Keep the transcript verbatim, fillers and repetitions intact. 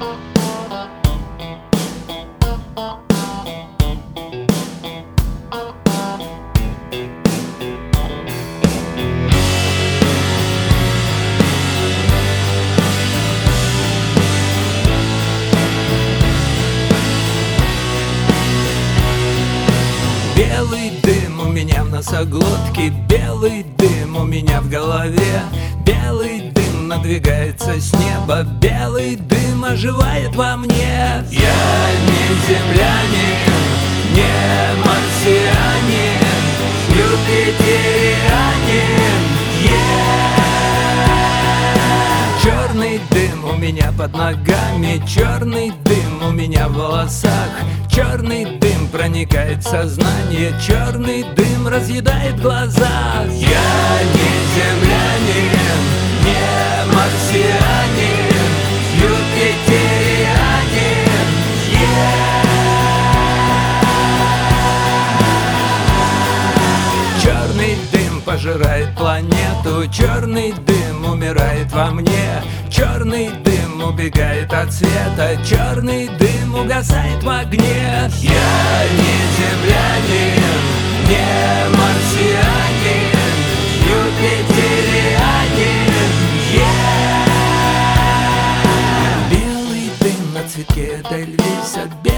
Белый дым у меня в носоглотке, белый дым у меня в голове. Белый дым надвигается с неба, белый дым оживает во мне. Я не землянин, не марсианин, юпитерианин, yeah! Черный дым у меня под ногами, черный дым у меня в волосах. Черный дым проникает в сознание, черный дым разъедает глаза. Я не землянин, не марсианин, юпитерианин, yeah! Черный дым пожирает планету, черный дым умирает во мне. Черный дым убегает от света, черный дым угасает в огне. Я не землянин, не марсианин, юпитерианин, yeah! Белый дым на цветке эдельвейса,